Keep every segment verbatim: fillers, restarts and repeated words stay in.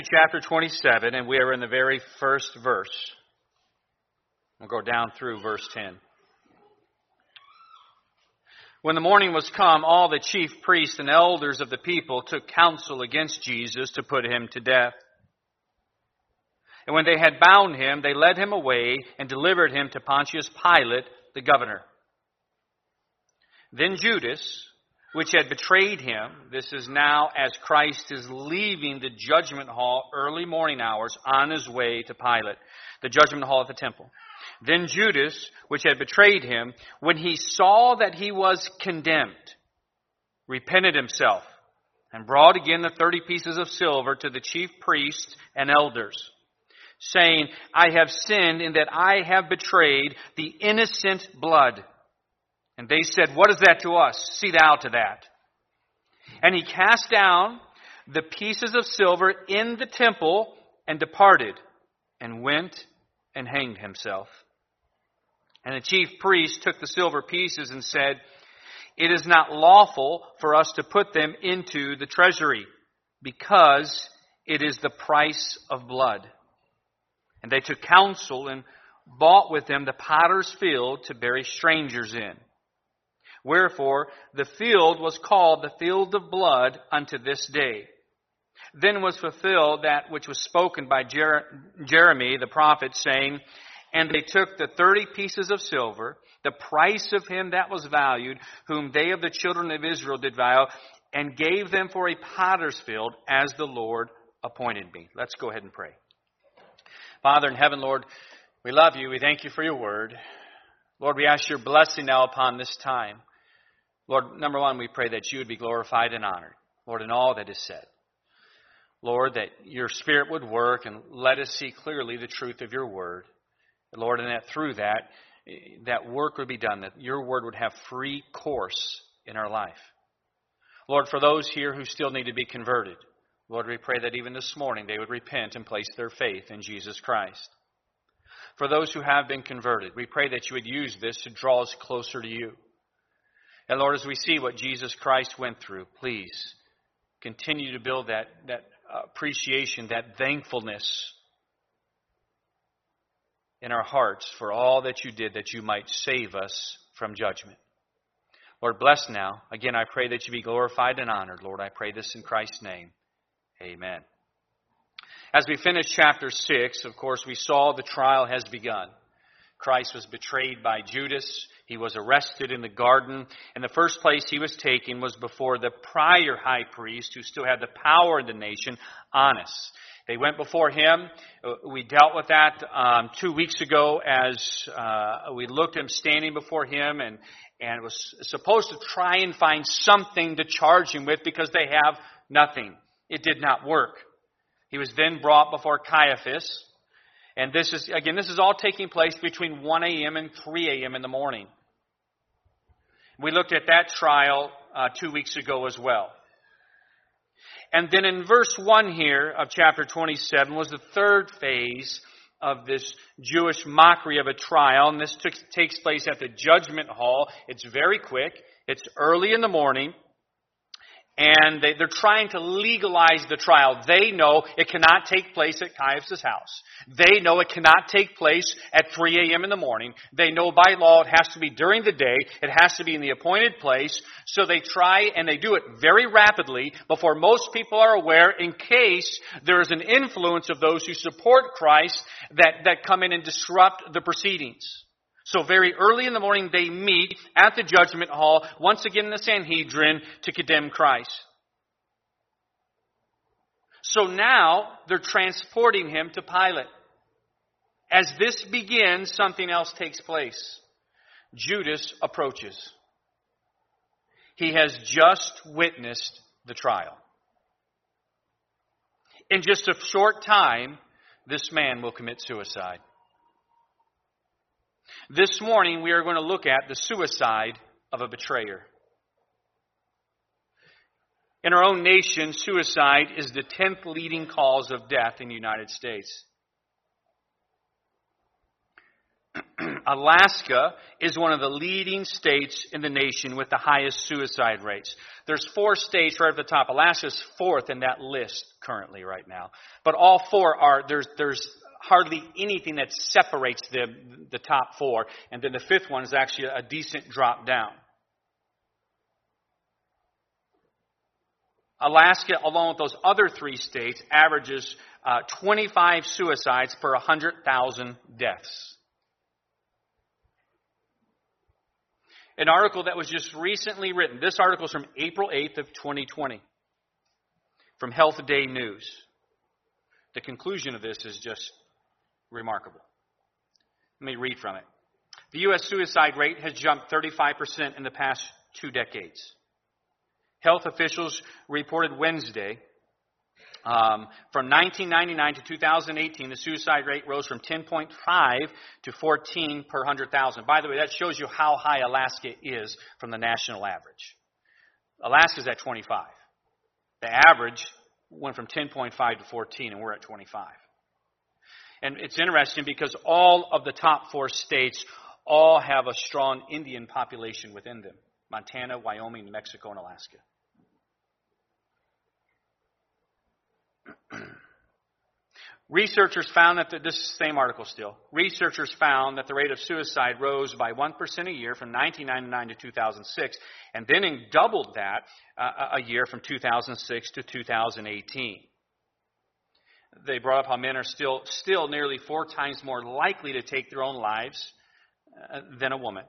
Chapter twenty-seven, and we are in the very first verse. We'll go down through verse ten. When the morning was come, all the chief priests and elders of the people took counsel against Jesus to put him to death. And when they had bound him, they led him away and delivered him to Pontius Pilate, the governor. Then Judas, which had betrayed him, this is now as Christ is leaving the judgment hall early morning hours on his way to Pilate, the judgment hall at the temple. Then Judas, which had betrayed him, when he saw that he was condemned, repented himself and brought again the thirty pieces of silver to the chief priests and elders, saying, I have sinned in that I have betrayed the innocent blood. And they said, what is that to us? See thou to that. And he cast down the pieces of silver in the temple and departed and went and hanged himself. And the chief priest took the silver pieces and said, it is not lawful for us to put them into the treasury, because it is the price of blood. And they took counsel and bought with them the potter's field to bury strangers in. Wherefore the field was called the field of blood unto this day. Then was fulfilled that which was spoken by Jer- Jeremy the prophet, saying, and they took the thirty pieces of silver, the price of him that was valued, whom they of the children of Israel did value, and gave them for a potter's field, as the Lord appointed me. Let's go ahead and pray. Father in heaven, Lord, we love you. We thank you for your word. Lord, we ask your blessing now upon this time. Lord, number one, we pray that you would be glorified and honored, Lord, in all that is said. Lord, that your Spirit would work and let us see clearly the truth of your word. Lord, and that through that, that work would be done, that your word would have free course in our life. Lord, for those here who still need to be converted, Lord, we pray that even this morning they would repent and place their faith in Jesus Christ. For those who have been converted, we pray that you would use this to draw us closer to you. And Lord, as we see what Jesus Christ went through, please continue to build that, that appreciation, that thankfulness in our hearts for all that you did, that you might save us from judgment. Lord, bless now. Again, I pray that you be glorified and honored. Lord, I pray this in Christ's name. Amen. As we finish chapter six, of course, we saw the trial has begun. Christ was betrayed by Judas. He was arrested in the garden. And the first place he was taken was before the prior high priest, who still had the power in the nation, Annas. They went before him. We dealt with that um, two weeks ago as uh, we looked at him standing before him, and, and was supposed to try and find something to charge him with because they have nothing. It did not work. He was then brought before Caiaphas. And this is, again, this is all taking place between one a.m. and three a.m. in the morning. We looked at that trial uh, two weeks ago as well. And then in verse one here of chapter twenty-seven was the third phase of this Jewish mockery of a trial. And this took, takes place at the judgment hall. It's very quick. It's early in the morning. And they, they're trying to legalize the trial. They know it cannot take place at Caiaphas' house. They know it cannot take place at three a.m. in the morning. They know by law it has to be during the day. It has to be in the appointed place. So they try, and they do it very rapidly before most people are aware, in case there is an influence of those who support Christ that, that come in and disrupt the proceedings. So very early in the morning, they meet at the judgment hall, once again in the Sanhedrin, to condemn Christ. So now they're transporting him to Pilate. As this begins, something else takes place. Judas approaches. He has just witnessed the trial. In just a short time, this man will commit suicide. This morning, we are going to look at the suicide of a betrayer. In our own nation, suicide is the tenth leading cause of death in the United States. Alaska is one of the leading states in the nation with the highest suicide rates. There's four states right at the top. Alaska's fourth in that list currently right now. But all four are, there's there's hardly anything that separates the, the top four. And then the fifth one is actually a decent drop down. Alaska, along with those other three states, averages uh, twenty-five suicides per one hundred thousand deaths. An article that was just recently written. This article is from April eighth of twenty twenty from Health Day News. The conclusion of this is just remarkable. Let me read from it. The U S suicide rate has jumped thirty-five percent in the past two decades. Health officials reported Wednesday um, from nineteen ninety-nine to two thousand eighteen, the suicide rate rose from ten point five to fourteen per one hundred thousand. By the way, that shows you how high Alaska is from the national average. Alaska's at twenty-five. The average went from ten point five to fourteen, and we're at twenty-five. And it's interesting because all of the top four states all have a strong Indian population within them. Montana, Wyoming, New Mexico, and Alaska. Researchers found that, the, this is the same article still, researchers found that the rate of suicide rose by one percent a year from nineteen ninety-nine to two thousand six, and then doubled that uh, a year from two thousand six to two thousand eighteen. They brought up how men are still, still nearly four times more likely to take their own lives uh, than a woman.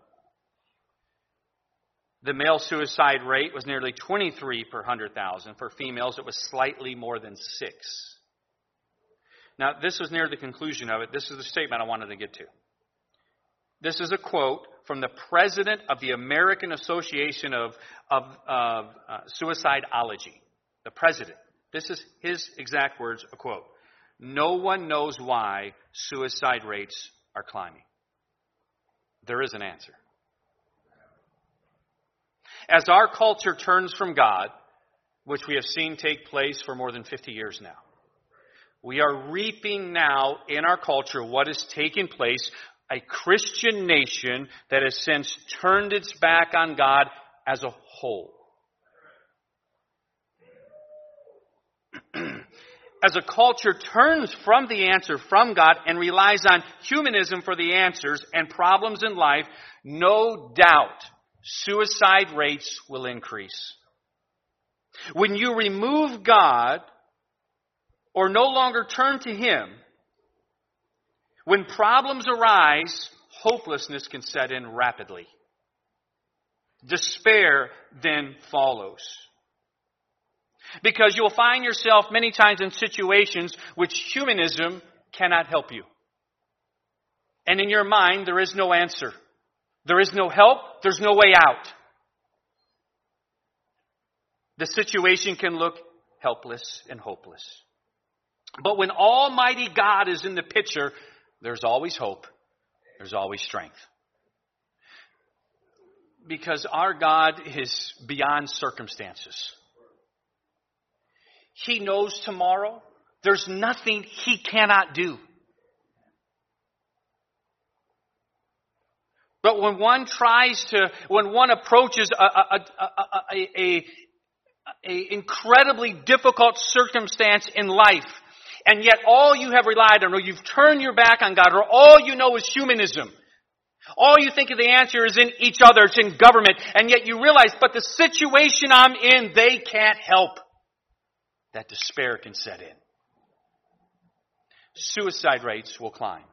The male suicide rate was nearly twenty-three per one hundred thousand. For females, it was slightly more than six. Now, this was near the conclusion of it. This is the statement I wanted to get to. This is a quote from the president of the American Association of, of, of uh, Suicidology. The president. This is his exact words, a quote. No one knows why suicide rates are climbing. There is an answer. As our culture turns from God, which we have seen take place for more than fifty years now, we are reaping now in our culture what has taken place, a Christian nation that has since turned its back on God as a whole. As a culture turns from the answer from God and relies on humanism for the answers and problems in life, no doubt suicide rates will increase. When you remove God or no longer turn to Him, when problems arise, hopelessness can set in rapidly. Despair then follows. Because you'll find yourself many times in situations which humanism cannot help you. And in your mind, there is no answer. There is no help. There's no way out. The situation can look helpless and hopeless. But when Almighty God is in the picture, there's always hope. There's always strength. Because our God is beyond circumstances. He knows tomorrow. There's nothing He cannot do. But when one tries to, when one approaches a, a, a, a, a, a incredibly difficult circumstance in life, and yet all you have relied on, or you've turned your back on God, or all you know is humanism, all you think of the answer is in each other, it's in government, and yet you realize, but the situation I'm in, they can't help. That despair can set in. Suicide rates will climb.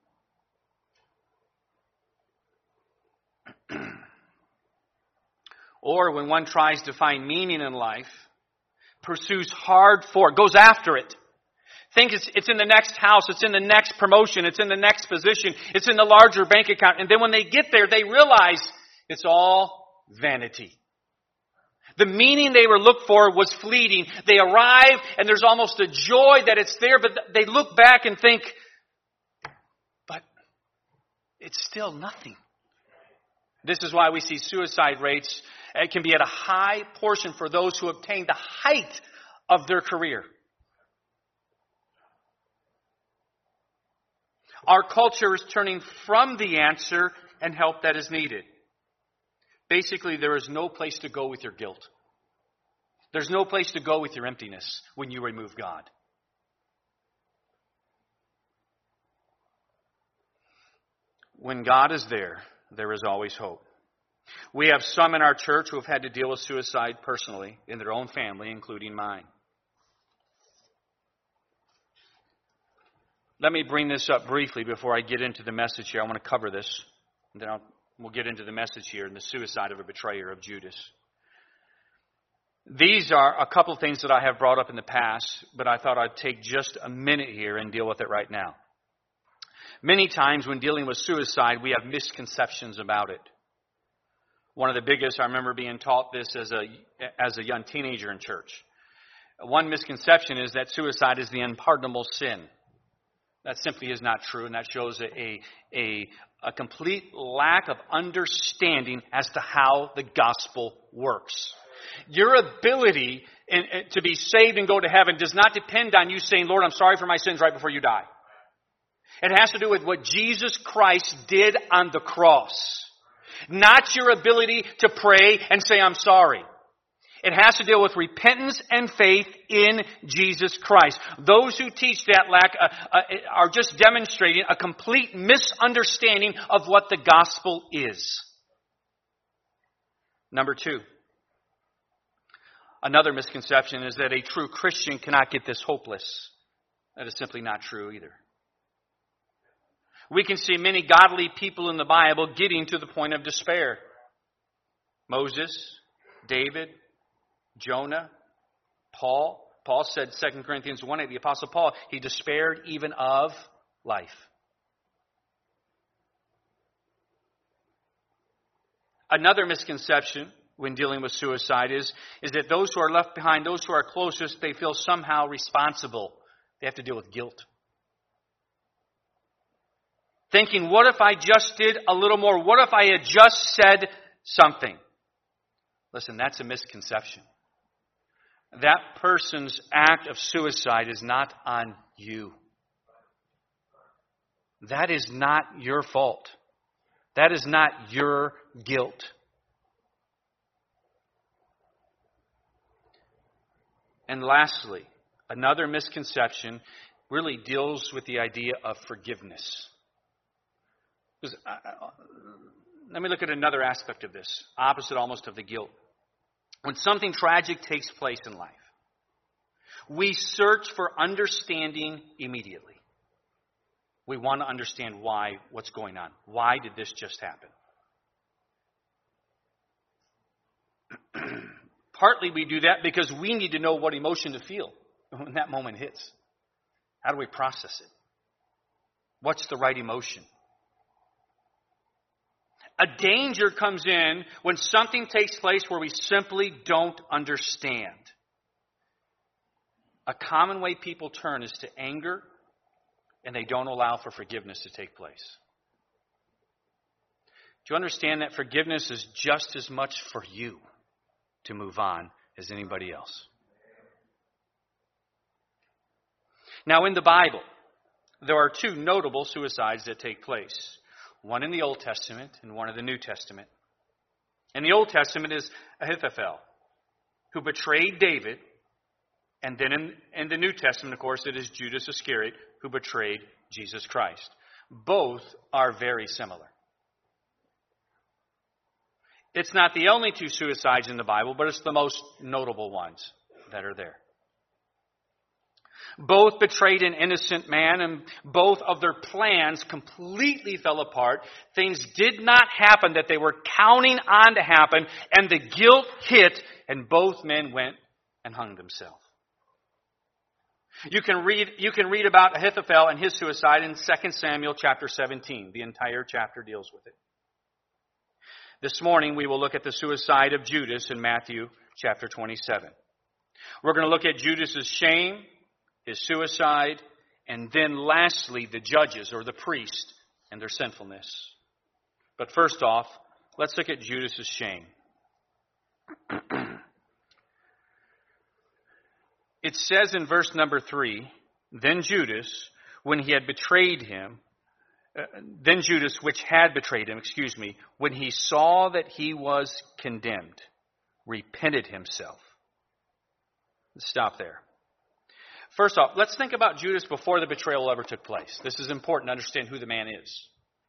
Or when one tries to find meaning in life, pursues hard for it, goes after it. Think it's, it's in the next house, it's in the next promotion, it's in the next position, it's in the larger bank account. And then when they get there, they realize it's all vanity. The meaning they were looked for was fleeting. They arrive and there's almost a joy that it's there, but they look back and think, but it's still nothing. This is why we see suicide rates. It can be at a high portion for those who obtain the height of their career. Our culture is turning from the answer and help that is needed. Basically, there is no place to go with your guilt. There's no place to go with your emptiness when you remove God. When God is there, there is always hope. We have some in our church who have had to deal with suicide personally in their own family, including mine. Let me bring this up briefly before I get into the message here. I want to cover this, and then I'll, we'll get into the message here and the suicide of a betrayer of Judas. These are a couple of things that I have brought up in the past, but I thought I'd take just a minute here and deal with it right now. Many times when dealing with suicide, we have misconceptions about it. One of the biggest, I remember being taught this as a as a young teenager in church. One misconception is that suicide is the unpardonable sin. That simply is not true, and that shows a, a, a complete lack of understanding as to how the gospel works. Your ability in, in, to be saved and go to heaven does not depend on you saying, Lord, I'm sorry for my sins right before you die. It has to do with what Jesus Christ did on the cross. Not your ability to pray and say, I'm sorry. It has to deal with repentance and faith in Jesus Christ. Those who teach that lack uh, uh, are just demonstrating a complete misunderstanding of what the gospel is. Number two. Another misconception is that a true Christian cannot get this hopeless. That is simply not true either. We can see many godly people in the Bible getting to the point of despair. Moses, David, Jonah, Paul. Paul said, Second Corinthians one eight, the Apostle Paul, he despaired even of life. Another misconception when dealing with suicide is, is that those who are left behind, those who are closest, they feel somehow responsible. They have to deal with guilt. Thinking, what if I just did a little more? What if I had just said something? Listen, that's a misconception. That person's act of suicide is not on you. That is not your fault. That is not your guilt. And lastly, another misconception really deals with the idea of forgiveness. Because, uh, let me look at another aspect of this, opposite almost of the guilt. When something tragic takes place in life, we search for understanding immediately. We want to understand why, what's going on. Why did this just happen? Partly we do that because we need to know what emotion to feel when that moment hits. How do we process it? What's the right emotion? A danger comes in when something takes place where we simply don't understand. A common way people turn is to anger, and they don't allow for forgiveness to take place. Do you understand that forgiveness is just as much for you to move on as anybody else? Now, in the Bible, there are two notable suicides that take place. One in the Old Testament and one in the New Testament. In the Old Testament is Ahithophel, who betrayed David. And then in, in the New Testament, of course, it is Judas Iscariot, who betrayed Jesus Christ. Both are very similar. It's not the only two suicides in the Bible, but it's the most notable ones that are there. Both betrayed an innocent man, and both of their plans completely fell apart. Things did not happen that they were counting on to happen, and the guilt hit, and both men went and hung themselves. You can read you can read about Ahithophel and his suicide in Second Samuel chapter seventeen. The entire chapter deals with it. This morning we will look at the suicide of Judas in Matthew chapter twenty-seven. We're going to look at Judas's shame, his suicide, and then lastly the judges or the priest and their sinfulness. But first off, let's look at Judas's shame. It says in verse number three, then Judas, when he had betrayed him, Uh, then Judas, which had betrayed him, excuse me, when he saw that he was condemned, repented himself. Let's stop there. First off, let's think about Judas before the betrayal ever took place. This is important to understand who the man is.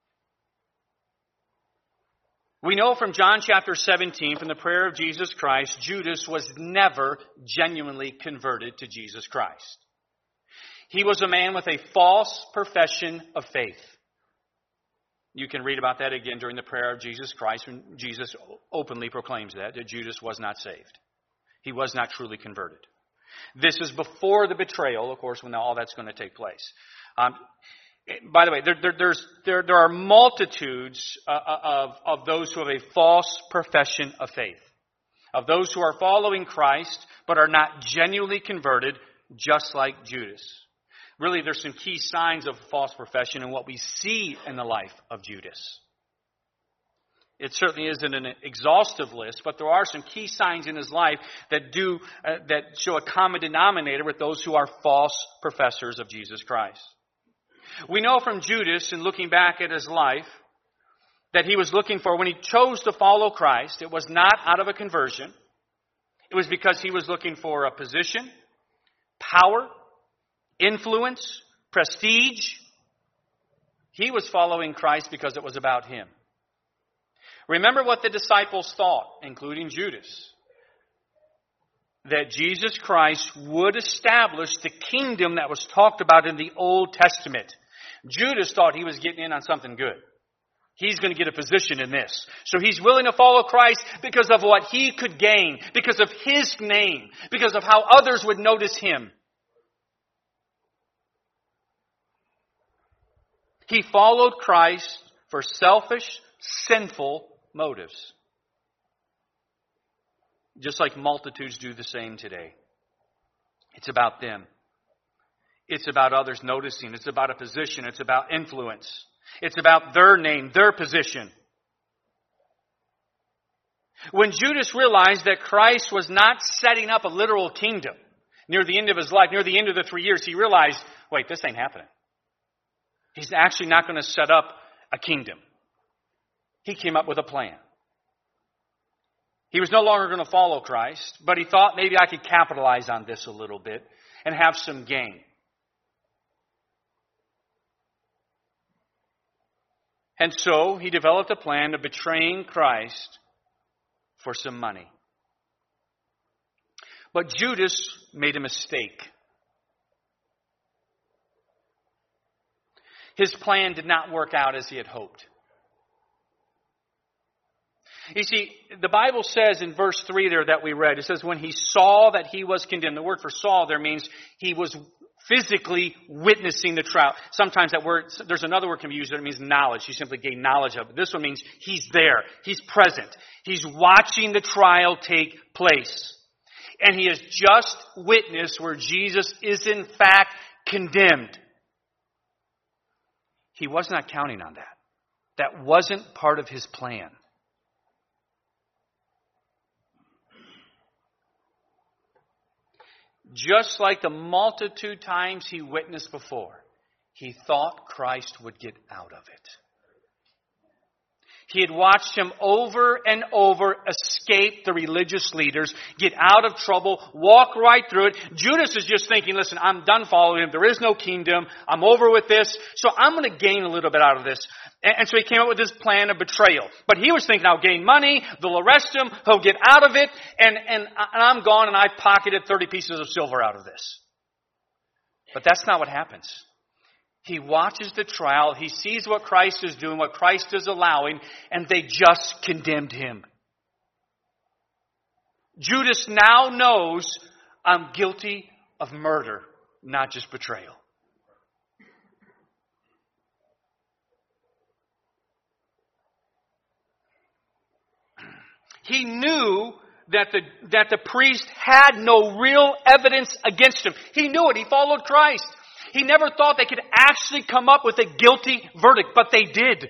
We know from John chapter seventeen, from the prayer of Jesus Christ, Judas was never genuinely converted to Jesus Christ. He was a man with a false profession of faith. You can read about that again during the prayer of Jesus Christ when Jesus openly proclaims that, that Judas was not saved. He was not truly converted. This is before the betrayal, of course, when all that's going to take place. Um, by the way, there, there, there's, there, there are multitudes uh, of, of those who have a false profession of faith, of those who are following Christ but are not genuinely converted, just like Judas. Really, there's some key signs of false profession in what we see in the life of Judas. It certainly isn't an exhaustive list, but there are some key signs in his life that do uh, that show a common denominator with those who are false professors of Jesus Christ. We know from Judas, in looking back at his life, that he was looking for, when he chose to follow Christ, it was not out of a conversion. It was because he was looking for a position, power, influence, prestige. He was following Christ because it was about him. Remember what the disciples thought, including Judas, that Jesus Christ would establish the kingdom that was talked about in the Old Testament. Judas thought he was getting in on something good. He's going to get a position in this. So he's willing to follow Christ because of what he could gain, because of his name, because of how others would notice him. He followed Christ for selfish, sinful motives. Just like multitudes do the same today. It's about them. It's about others noticing. It's about a position. It's about influence. It's about their name, their position. When Judas realized that Christ was not setting up a literal kingdom near the end of his life, near the end of the three years, he realized, wait, this ain't happening. He's actually not going to set up a kingdom. He came up with a plan. He was no longer going to follow Christ, but he thought maybe I could capitalize on this a little bit and have some gain. And so he developed a plan of betraying Christ for some money. But Judas made a mistake. His plan did not work out as he had hoped. You see, the Bible says in verse three there that we read, it says when he saw that he was condemned. The word for saw there means he was physically witnessing the trial. Sometimes that word, there's another word can be used that means knowledge. He simply gained knowledge of it. This one means he's there. He's present. He's watching the trial take place. And he has just witnessed where Jesus is in fact condemned. He was not counting on that. That wasn't part of his plan. Just like the multitude times he witnessed before, he thought Christ would get out of it. He had watched him over and over escape the religious leaders, get out of trouble, walk right through it. Judas is just thinking, listen, I'm done following him. There is no kingdom. I'm over with this. So I'm going to gain a little bit out of this. And so he came up with this plan of betrayal. But he was thinking, I'll gain money. They'll arrest him. He'll get out of it. And, and, and I'm gone and I've pocketed thirty pieces of silver out of this. But that's not what happens. He watches the trial. He sees what Christ is doing, what Christ is allowing, and they just condemned him. Judas now knows I'm guilty of murder, not just betrayal. He knew that the, that the priest had no real evidence against him. He knew it. He followed Christ. He never thought they could actually come up with a guilty verdict, but they did.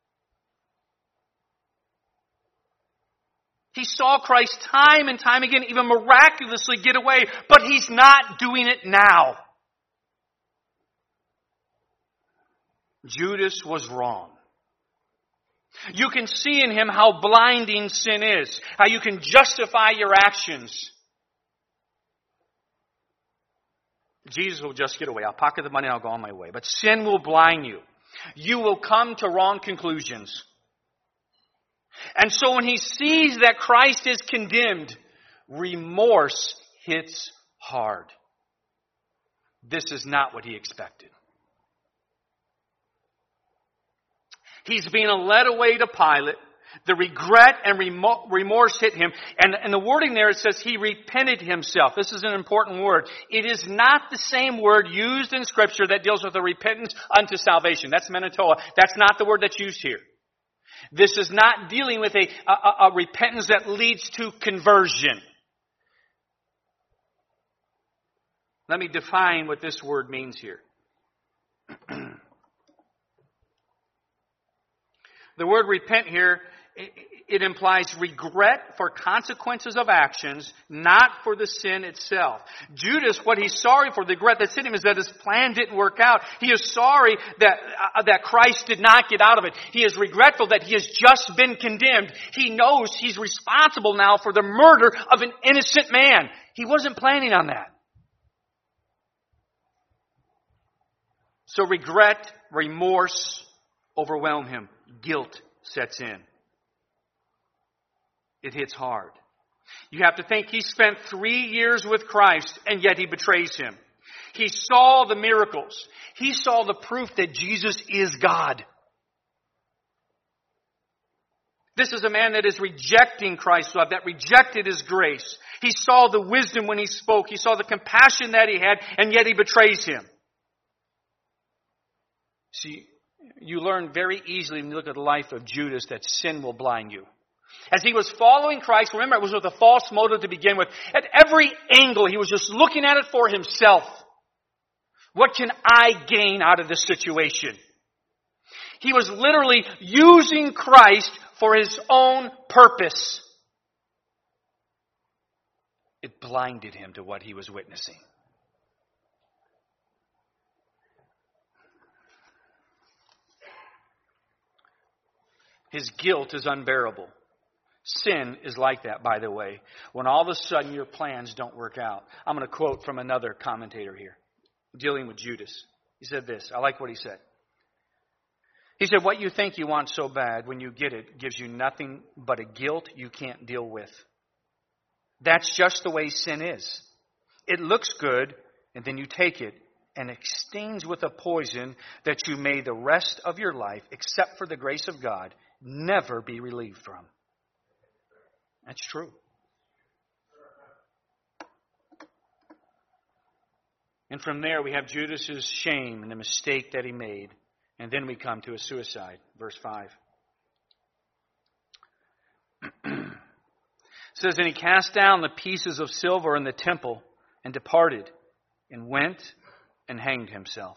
He saw Christ time and time again, even miraculously get away, but he's not doing it now. Judas was wrong. You can see in him how blinding sin is, how you can justify your actions. Jesus will just get away. I'll pocket the money and I'll go on my way. But sin will blind you. You will come to wrong conclusions. And so when he sees that Christ is condemned, remorse hits hard. This is not what he expected. He's being led away to Pilate. The regret and remorse hit him. And, and the wording there, it says he repented himself. This is an important word. It is not the same word used in Scripture that deals with the repentance unto salvation. That's Manitoa. That's not the word that's used here. This is not dealing with a, a, a repentance that leads to conversion. Let me define what this word means here. The word repent here, it implies regret for consequences of actions, not for the sin itself. Judas, what he's sorry for, the regret that's in him, is that his plan didn't work out. He is sorry that, uh, that Christ did not get out of it. He is regretful that he has just been condemned. He knows he's responsible now for the murder of an innocent man. He wasn't planning on that. So regret, remorse overwhelm him. Guilt sets in. It hits hard. You have to think he spent three years with Christ, and yet he betrays him. He saw the miracles. He saw the proof that Jesus is God. This is a man that is rejecting Christ's love, that rejected his grace. He saw the wisdom when he spoke. He saw the compassion that he had, and yet he betrays him. See, you learn very easily when you look at the life of Judas that sin will blind you. As he was following Christ, remember it was with a false motive to begin with. At every angle, he was just looking at it for himself. What can I gain out of this situation? He was literally using Christ for his own purpose. It blinded him to what he was witnessing. His guilt is unbearable. Sin is like that, by the way. When all of a sudden your plans don't work out. I'm going to quote from another commentator here, dealing with Judas. He said this. I like what he said. He said, what you think you want so bad, when you get it, gives you nothing but a guilt you can't deal with. That's just the way sin is. It looks good, and then you take it, and it stings with a poison that you may the rest of your life, except for the grace of God, never be relieved from. That's true. And from there we have Judas's shame and the mistake that he made. And then we come to his suicide. Verse five. It says, and he cast down the pieces of silver in the temple and departed and went and hanged himself.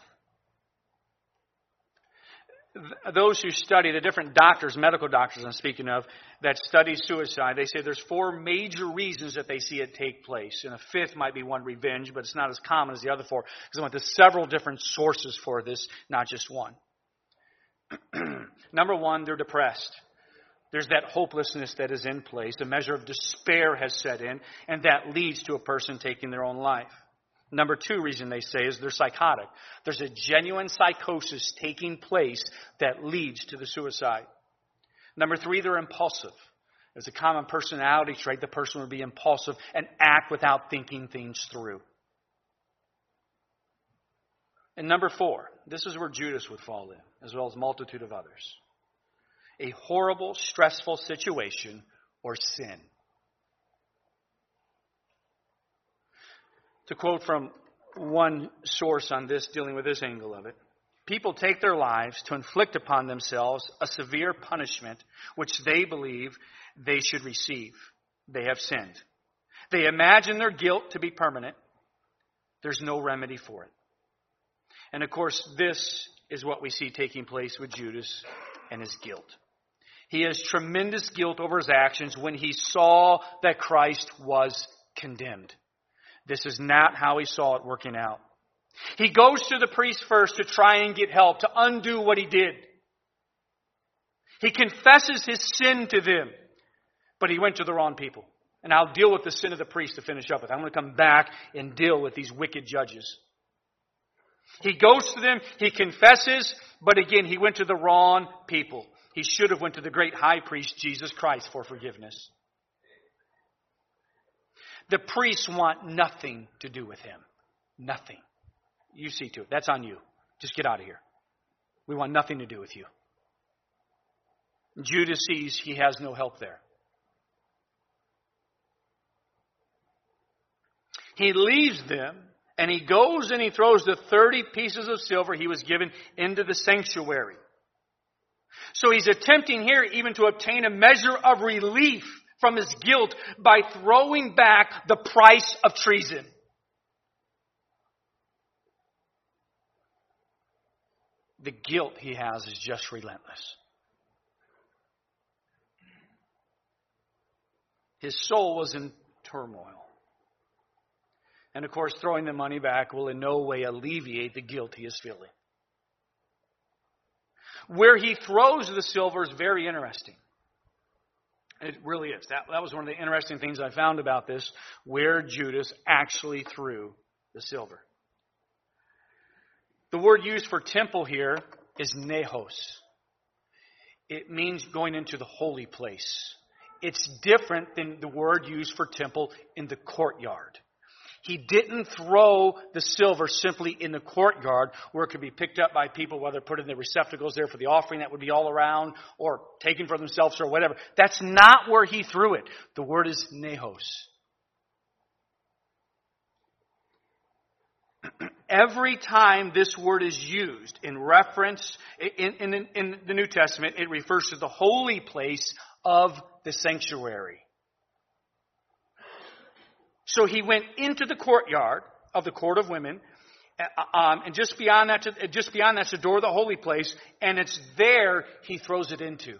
Those who study, the different doctors, medical doctors I'm speaking of, that study suicide, they say there's four major reasons that they see it take place. And a fifth might be one, revenge, but it's not as common as the other four. Because I went to several different sources for this, not just one. Number one, they're depressed. There's that hopelessness that is in place. A measure of despair has set in, and that leads to a person taking their own life. Number two reason they say is they're psychotic. There's a genuine psychosis taking place that leads to the suicide. Number three, they're impulsive. As a common personality trait, the person would be impulsive and act without thinking things through. And number four, this is where Judas would fall in, as well as a multitude of others. A horrible, stressful situation or sin. To quote from one source on this, dealing with this angle of it, people take their lives to inflict upon themselves a severe punishment which they believe they should receive. They have sinned. They imagine their guilt to be permanent. There's no remedy for it. And of course, this is what we see taking place with Judas and his guilt. He has tremendous guilt over his actions when he saw that Christ was condemned. This is not how he saw it working out. He goes to the priest first to try and get help, to undo what he did. He confesses his sin to them, but he went to the wrong people. And I'll deal with the sin of the priest to finish up with. I'm going to come back and deal with these wicked judges. He goes to them, he confesses, but again, he went to the wrong people. He should have went to the great high priest, Jesus Christ, for forgiveness. The priests want nothing to do with him. Nothing. You see to it. That's on you. Just get out of here. We want nothing to do with you. Judas sees he has no help there. He leaves them, and he goes and he throws the thirty pieces of silver he was given into the sanctuary. So he's attempting here even to obtain a measure of relief from his guilt by throwing back the price of treason. The guilt he has is just relentless. His soul was in turmoil. And of course, throwing the money back will in no way alleviate the guilt he is feeling. Where he throws the silver is very interesting. It really is. That, that was one of the interesting things I found about this, where Judas actually threw the silver. The word used for temple here is nehos. It means going into the holy place. It's different than the word used for temple in the courtyard. He didn't throw the silver simply in the courtyard where it could be picked up by people, whether put in the receptacles there for the offering that would be all around or taken for themselves or whatever. That's not where he threw it. The word is nehos. Every time this word is used in reference in, in, in the New Testament, it refers to the holy place of the sanctuary. So he went into the courtyard of the court of women, um, and just beyond that, to, just beyond that's the door of the holy place, and it's there he throws it into.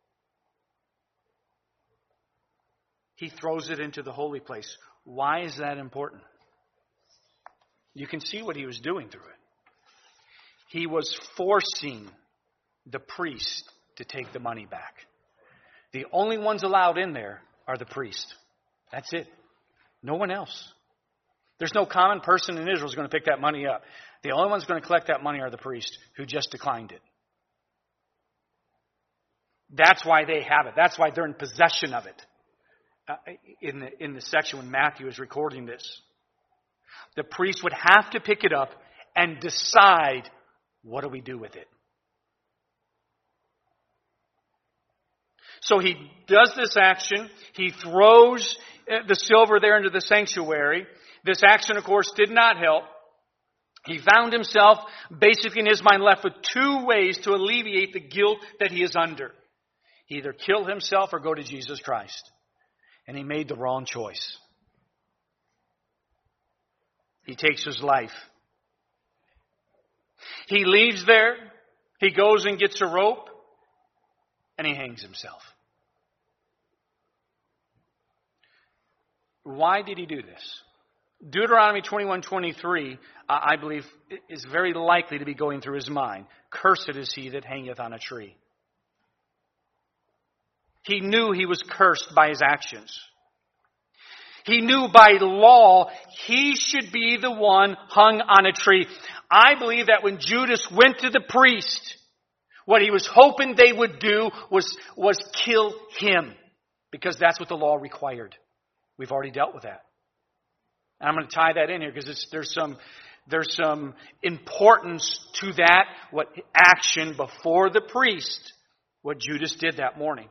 He throws it into the holy place. Why is that important? You can see what he was doing through it. He was forcing the priest to take the money back. The only ones allowed in there are the priest. That's it. No one else. There's no common person in Israel who's going to pick that money up. The only ones going to collect that money are the priests who just declined it. That's why they have it. That's why they're in possession of it. Uh, in the in the section when Matthew is recording this, the priest would have to pick it up and decide, what do we do with it? So he does this action. He throws the silver there into the sanctuary. This action, of course, did not help. He found himself, basically in his mind, left with two ways to alleviate the guilt that he is under. He either kill himself or go to Jesus Christ. And he made the wrong choice. He takes his life. He leaves there. He goes and gets a rope. And he hangs himself. Why did he do this? Deuteronomy twenty-one twenty-three, uh, I believe, is very likely to be going through his mind. Cursed is he that hangeth on a tree. He knew he was cursed by his actions. He knew by law he should be the one hung on a tree. I believe that when Judas went to the priest, what he was hoping they would do was, was kill him. Because that's what the law required. We've already dealt with that. And I'm going to tie that in here because there's some there's some importance to that, what action before the priest, what Judas did that morning.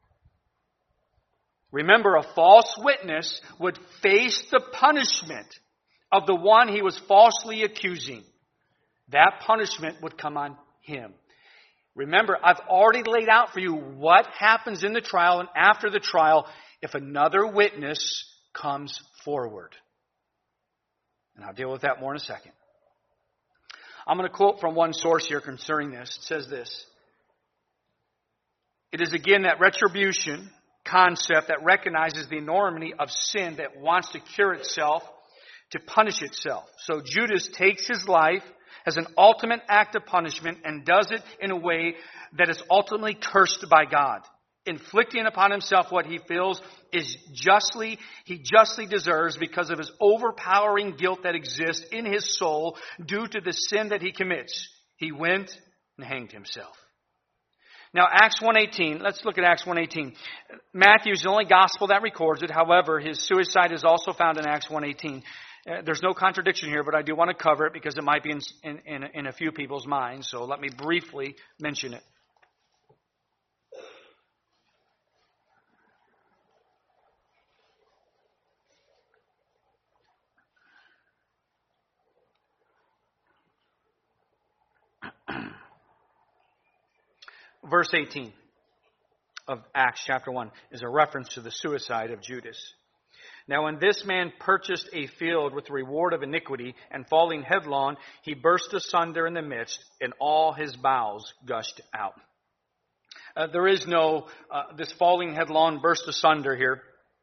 Remember, a false witness would face the punishment of the one he was falsely accusing. That punishment would come on him. Remember, I've already laid out for you what happens in the trial and after the trial if another witness comes forward. And I'll deal with that more in a second. I'm going to quote from one source here concerning this. It says this. It is again that retribution concept that recognizes the enormity of sin that wants to cure itself to punish itself. So Judas takes his life as an ultimate act of punishment and does it in a way that is ultimately cursed by God, inflicting upon himself what he feels is justly, he justly deserves because of his overpowering guilt that exists in his soul due to the sin that he commits. He went and hanged himself. Now, Acts one eighteen, let's look at Acts one eighteen. Matthew is the only gospel that records it. However, his suicide is also found in Acts one eighteen. Uh, there's no contradiction here, but I do want to cover it because it might be in, in, in, in a few people's minds. So let me briefly mention it. Verse eighteen of Acts chapter one is a reference to the suicide of Judas. Now when this man purchased a field with the reward of iniquity, and falling headlong, he burst asunder in the midst, and all his bowels gushed out. Uh, there is no, uh, this falling headlong burst asunder here.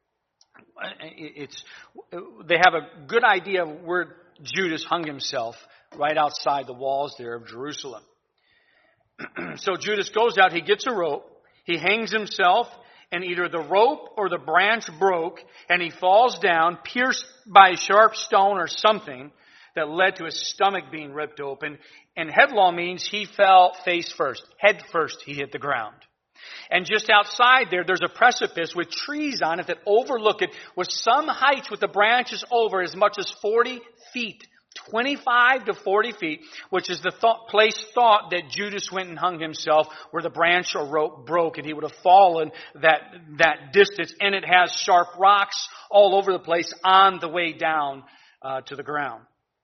It's, they have a good idea of where Judas hung himself, right outside the walls there of Jerusalem. So Judas goes out, he gets a rope, he hangs himself, and either the rope or the branch broke, and he falls down, pierced by a sharp stone or something that led to his stomach being ripped open. And headlong means he fell face first. Head first, he hit the ground. And just outside there, there's a precipice with trees on it that overlook it, with some heights with the branches over as much as forty feet. twenty-five to forty feet, which is the thought, place thought that Judas went and hung himself, where the branch or rope broke and he would have fallen that, that distance. And it has sharp rocks all over the place on the way down uh, to the ground.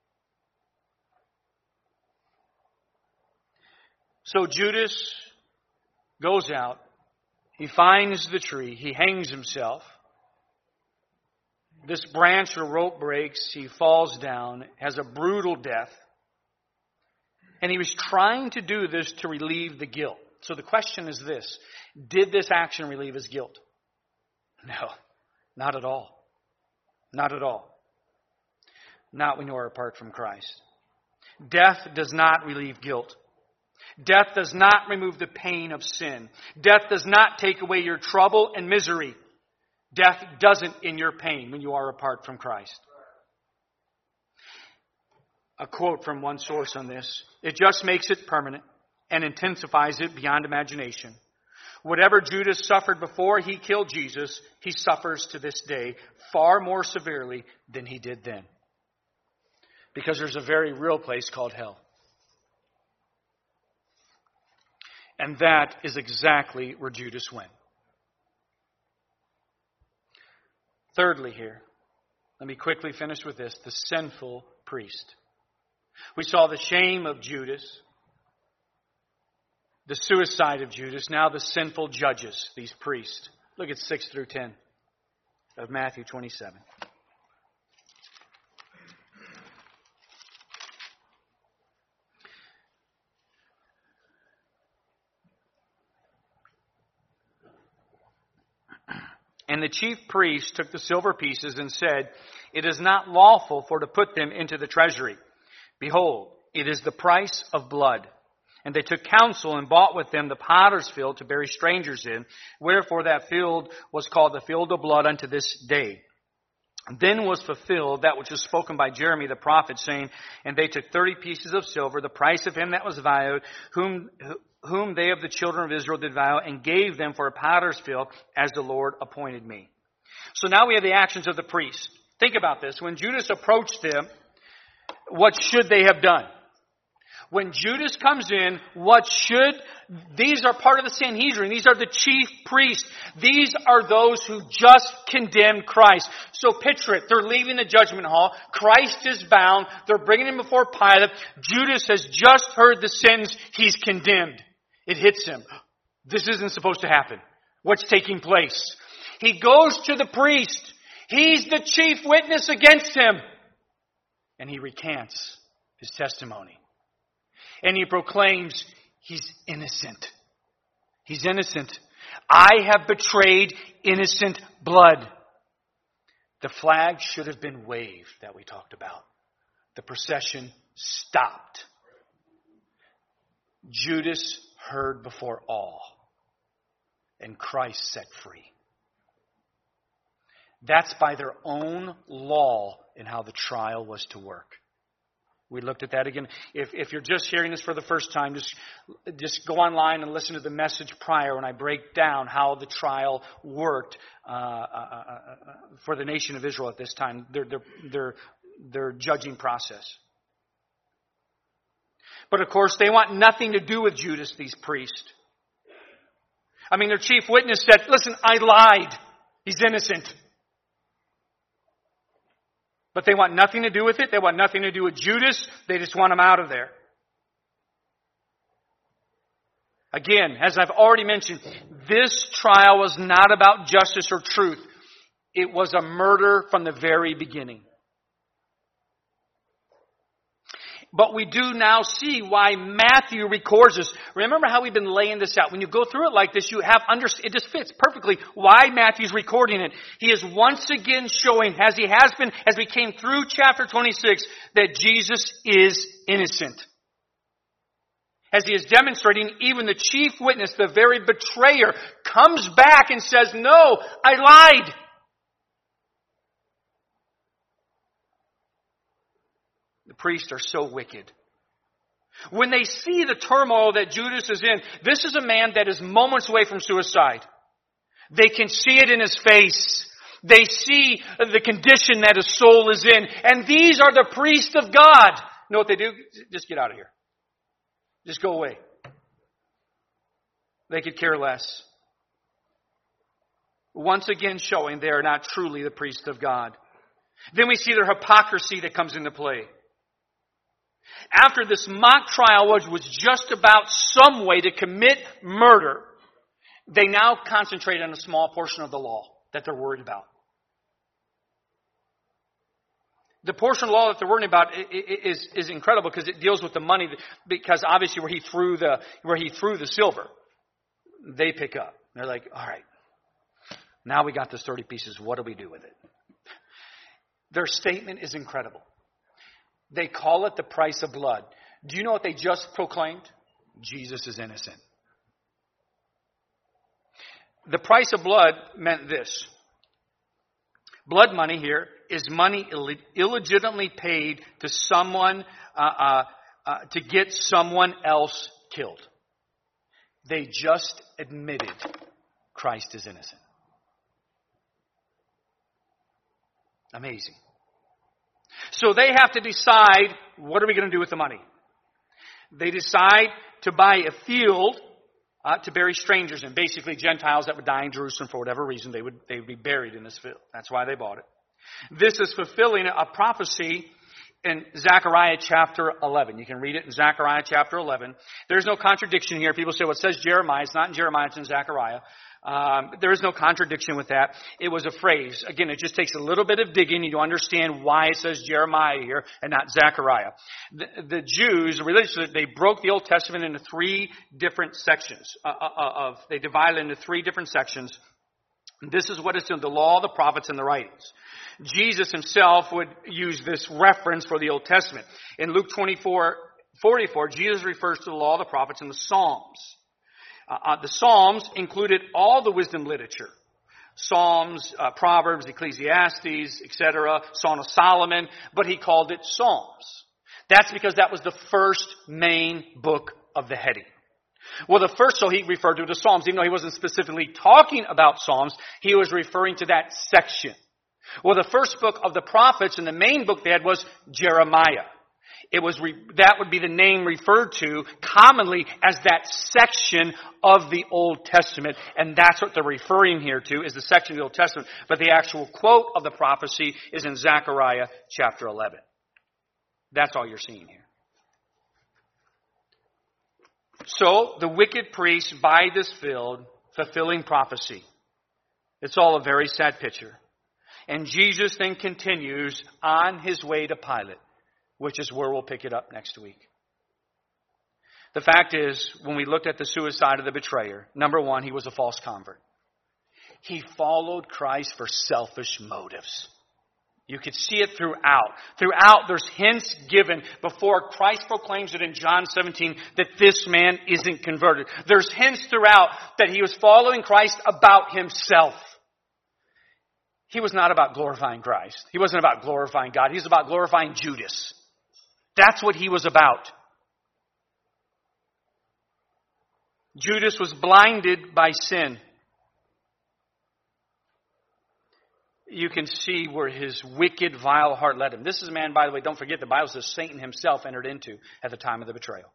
So Judas goes out, he finds the tree, he hangs himself. This branch or rope breaks, he falls down, has a brutal death. And he was trying to do this to relieve the guilt. So the question is this: did this action relieve his guilt? No, not at all. Not at all. Not when you are apart from Christ. Death does not relieve guilt. Death does not remove the pain of sin. Death does not take away your trouble and misery. Death doesn't end your pain when you are apart from Christ. A quote from one source on this: it just makes it permanent and intensifies it beyond imagination. Whatever Judas suffered before he killed Jesus, he suffers to this day far more severely than he did then. Because there's a very real place called hell. And that is exactly where Judas went. Thirdly here, let me quickly finish with this: the sinful priest. We saw the shame of Judas, the suicide of Judas, now the sinful judges, these priests. Look at six through ten of Matthew twenty-seven. And the chief priests took the silver pieces and said, "It is not lawful for to put them into the treasury. Behold, it is the price of blood." And they took counsel and bought with them the potter's field to bury strangers in. Wherefore that field was called the field of blood unto this day. Then was fulfilled that which was spoken by Jeremy the prophet, saying, "And they took thirty pieces of silver, the price of him that was vowed, whom whom they of the children of Israel did vow, and gave them for a potter's field, as the Lord appointed me." So now we have the actions of the priests. Think about this. When Judas approached them, what should they have done? When Judas comes in, what should... These are part of the Sanhedrin. These are the chief priests. These are those who just condemned Christ. So picture it. They're leaving the judgment hall. Christ is bound. They're bringing him before Pilate. Judas has just heard the sentence. He's condemned. It hits him. This isn't supposed to happen. What's taking place? He goes to the priest. He's the chief witness against him. And he recants his testimony. And he proclaims, he's innocent. He's innocent. I have betrayed innocent blood. The flag should have been waved that we talked about. The procession stopped. Judas heard before all, and Christ set free. That's by their own law in how the trial was to work. We looked at that again. If, if you're just hearing this for the first time, just, just go online and listen to the message prior when I break down how the trial worked uh, uh, uh, for the nation of Israel at this time, their, their, their, their judging process. But of course, they want nothing to do with Judas, these priests. I mean, their chief witness said, listen, I lied. He's innocent. But they want nothing to do with it. They want nothing to do with Judas. They just want him out of there. Again, as I've already mentioned, this trial was not about justice or truth. It was a murder from the very beginning. But we do now see why Matthew records this. Remember how we've been laying this out. When you go through it like this, you have under, it just fits perfectly why Matthew's recording it. He is once again showing, as he has been, as we came through chapter twenty-six, that Jesus is innocent. As he is demonstrating, even the chief witness, the very betrayer, comes back and says, no, I lied. The priests are so wicked. When they see the turmoil that Judas is in, this is a man that is moments away from suicide. They can see it in his face. They see the condition that his soul is in. And these are the priests of God. You know what they do? Just get out of here. Just go away. They could care less. Once again showing they are not truly the priests of God. Then we see their hypocrisy that comes into play. After this mock trial, which was just about some way to commit murder, they now concentrate on a small portion of the law that they're worried about. The portion of the law that they're worried about is, is incredible because it deals with the money, because obviously where he threw the where he threw the silver, they pick up. They're like, all right, now we got this thirty pieces. What do we do with it? Their statement is incredible. They call it the price of blood. Do you know what they just proclaimed? Jesus is innocent. The price of blood meant this. Blood money here is money Ill- illegitimately paid to someone uh, uh, uh, to get someone else killed. They just admitted Christ is innocent. Amazing. So they have to decide, what are we going to do with the money? They decide to buy a field uh, to bury strangers in. Basically, Gentiles that would die in Jerusalem for whatever reason, they would, they would be buried in this field. That's why they bought it. This is fulfilling a prophecy in Zechariah chapter eleven. You can read it in Zechariah chapter eleven. There's no contradiction here. People say, well, it says Jeremiah. It's not in Jeremiah, it's in Zechariah. Um, there is no contradiction with that. It was a phrase. Again, it just takes a little bit of digging to understand why it says Jeremiah here and not Zechariah. The, the Jews, the religious, they broke the Old Testament into three different sections. Uh, of They divided it into three different sections. This is what is in the law, the prophets, and the writings. Jesus himself would use this reference for the Old Testament. In Luke twenty-four forty-four, Jesus refers to the law, the prophets, and the Psalms. Uh, the Psalms included all the wisdom literature. Psalms, uh, Proverbs, Ecclesiastes, et cetera, Song of Solomon, but he called it Psalms. That's because that was the first main book of the heading. Well, the first, so he referred to it as Psalms, even though he wasn't specifically talking about Psalms, he was referring to that section. Well, the first book of the prophets and the main book they had was Jeremiah. It was re, that would be the name referred to commonly as that section of the Old Testament. And that's what they're referring here to, is the section of the Old Testament. But the actual quote of the prophecy is in Zechariah chapter eleven. That's all you're seeing here. So the wicked priests buy this field, fulfilling prophecy. It's all a very sad picture. And Jesus then continues on his way to Pilate, which is where we'll pick it up next week. The fact is, when we looked at the suicide of the betrayer, number one, he was a false convert. He followed Christ for selfish motives. You could see it throughout. Throughout, there's hints given before Christ proclaims it in John seventeen that this man isn't converted. There's hints throughout that he was following Christ about himself. He was not about glorifying Christ. He wasn't about glorifying God. He was about glorifying Judas. That's what he was about. Judas was blinded by sin. You can see where his wicked, vile heart led him. This is a man, by the way, don't forget, the Bible says Satan himself entered into at the time of the betrayal.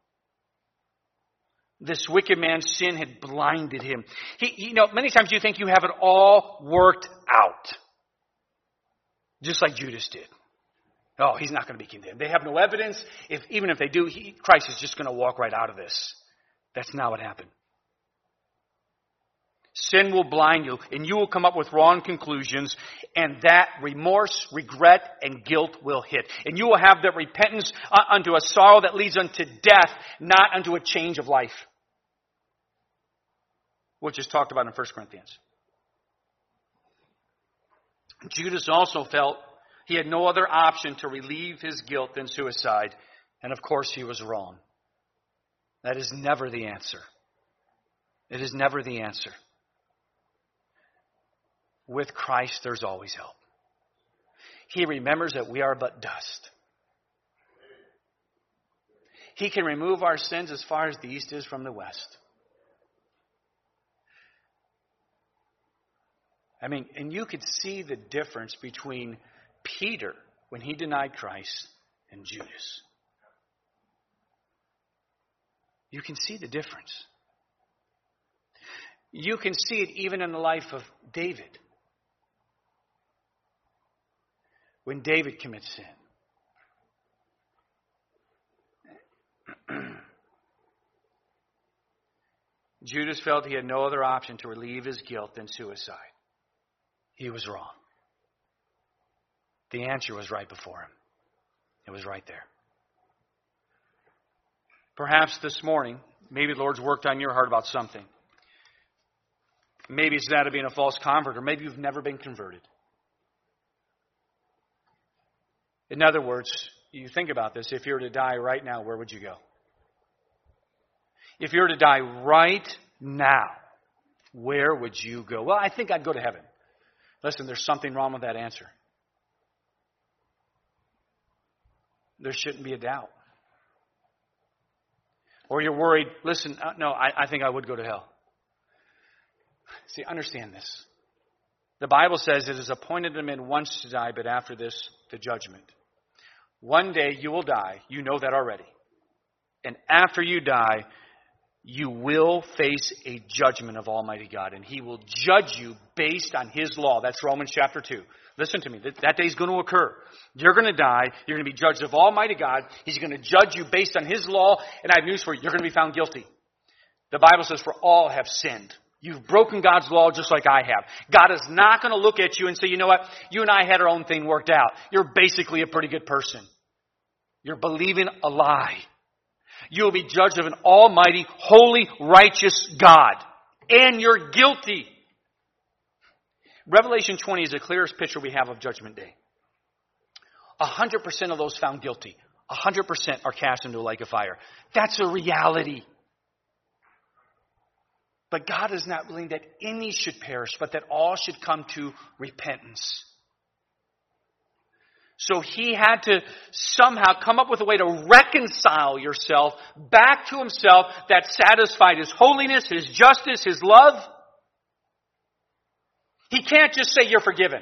This wicked man's sin had blinded him. He, you know, many times you think you have it all worked out. Just like Judas did. Oh, he's not going to be condemned. They have no evidence. If even if they do, he, Christ is just going to walk right out of this. That's not what happened. Sin will blind you, and you will come up with wrong conclusions, and that remorse, regret, and guilt will hit. And you will have that repentance unto a sorrow that leads unto death, not unto a change of life, which is talked about in First Corinthians. Judas also felt he had no other option to relieve his guilt than suicide, and of course he was wrong. That is never the answer. It is never the answer. With Christ, there's always help. He remembers that we are but dust. He can remove our sins as far as the east is from the west. I mean, and you could see the difference between Peter when he denied Christ and Judas. You can see the difference. You can see it even in the life of David. When David commits sin. Judas felt he had no other option to relieve his guilt than suicide. He was wrong. The answer was right before him. It was right there. Perhaps this morning, maybe the Lord's worked on your heart about something. Maybe it's that of being a false convert, or maybe you've never been converted. In other words, you think about this, if you were to die right now, where would you go? If you were to die right now, where would you go? Well, I think I'd go to heaven. Listen, there's something wrong with that answer. There shouldn't be a doubt. Or you're worried, listen, uh, no, I, I think I would go to hell. See, understand this. The Bible says it is appointed to men once to die, but after this, the judgment. One day you will die. You know that already. And after you die, you will face a judgment of Almighty God. And He will judge you based on His law. That's Romans chapter two. Listen to me. That, that day is going to occur. You're going to die. You're going to be judged of Almighty God. He's going to judge you based on His law. And I have news for you. You're going to be found guilty. The Bible says, for all have sinned. You've broken God's law just like I have. God is not going to look at you and say, you know what? You and I had our own thing worked out. You're basically a pretty good person. You're believing a lie. You will be judged of an almighty, holy, righteous God. And you're guilty. Revelation twenty is the clearest picture we have of Judgment Day. A hundred percent of those found guilty. A hundred percent are cast into a lake of fire. That's a reality. But God is not willing that any should perish, but that all should come to repentance. So He had to somehow come up with a way to reconcile yourself back to Himself that satisfied His holiness, His justice, His love. He can't just say you're forgiven.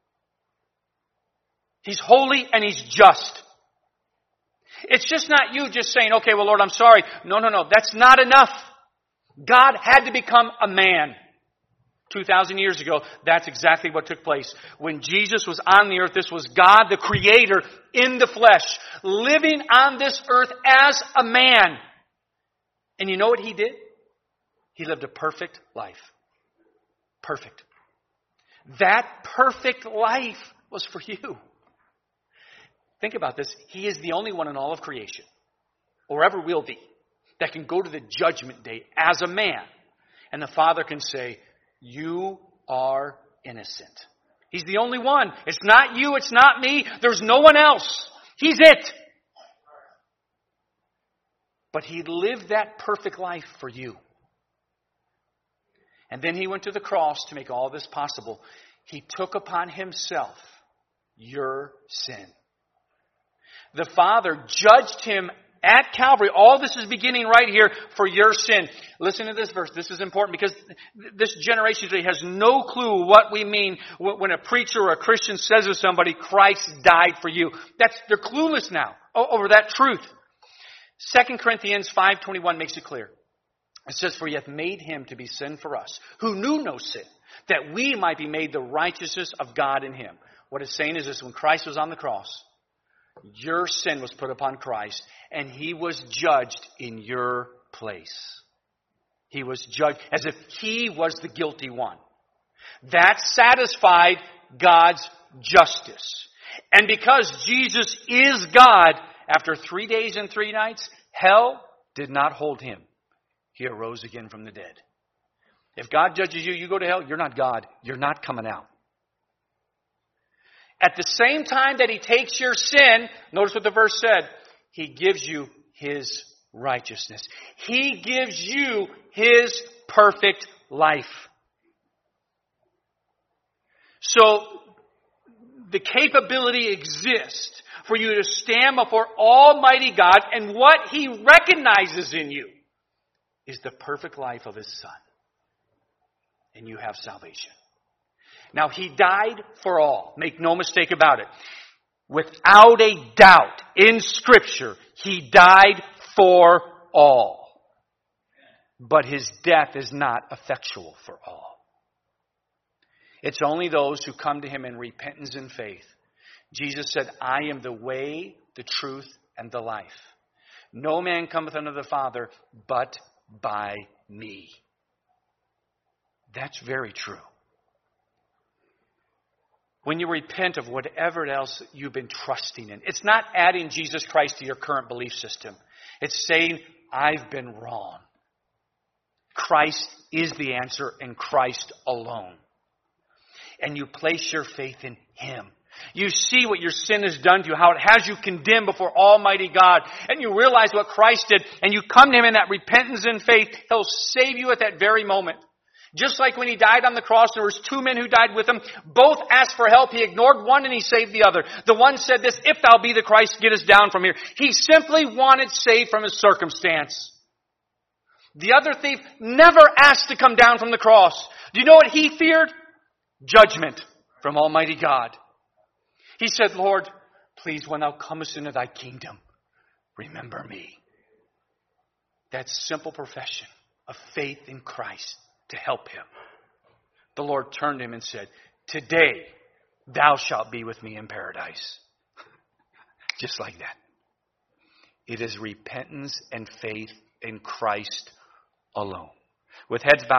He's holy and He's just. It's just not you just saying, okay, well, Lord, I'm sorry. No, no, no. That's not enough. God had to become a man. two thousand years ago, that's exactly what took place. When Jesus was on the earth, this was God, the Creator, in the flesh, living on this earth as a man. And you know what He did? He lived a perfect life. Perfect. That perfect life was for you. Think about this. He is the only one in all of creation, or ever will be, that can go to the judgment day as a man. And the Father can say, you are innocent. He's the only one. It's not you. It's not me. There's no one else. He's it. But He lived that perfect life for you. And then He went to the cross to make all this possible. He took upon Himself your sin. The Father judged Him at Calvary. All this is beginning right here for your sin. Listen to this verse. This is important because this generation today has no clue what we mean when a preacher or a Christian says to somebody, Christ died for you. That's, they're clueless now over that truth. Second Corinthians five twenty-one makes it clear. It says, for He hath made Him to be sin for us, who knew no sin, that we might be made the righteousness of God in Him. What it's saying is this: when Christ was on the cross, your sin was put upon Christ, and He was judged in your place. He was judged as if He was the guilty one. That satisfied God's justice. And because Jesus is God, after three days and three nights, hell did not hold Him. He arose again from the dead. If God judges you, you go to hell, you're not God. You're not coming out. At the same time that He takes your sin, notice what the verse said, He gives you His righteousness. He gives you His perfect life. So, the capability exists for you to stand before Almighty God, and what He recognizes in you is the perfect life of His Son. And you have salvation. Now, He died for all. Make no mistake about it. Without a doubt, in Scripture, He died for all. But His death is not effectual for all. It's only those who come to Him in repentance and faith. Jesus said, I am the way, the truth, and the life. No man cometh unto the Father but by me. That's very true. When you repent of whatever else you've been trusting in, it's not adding Jesus Christ to your current belief system. It's saying, I've been wrong. Christ is the answer, and Christ alone. And you place your faith in Him. You see what your sin has done to you, how it has you condemned before Almighty God. And you realize what Christ did. And you come to Him in that repentance and faith. He'll save you at that very moment. Just like when He died on the cross, there was two men who died with Him. Both asked for help. He ignored one and He saved the other. The one said this, if thou be the Christ, get us down from here. He simply wanted saved from his circumstance. The other thief never asked to come down from the cross. Do you know what he feared? Judgment from Almighty God. He said, Lord, please, when thou comest into thy kingdom, remember me. That simple profession of faith in Christ to help him. The Lord turned to him and said, today thou shalt be with me in paradise. Just like that. It is repentance and faith in Christ alone. With heads bowed.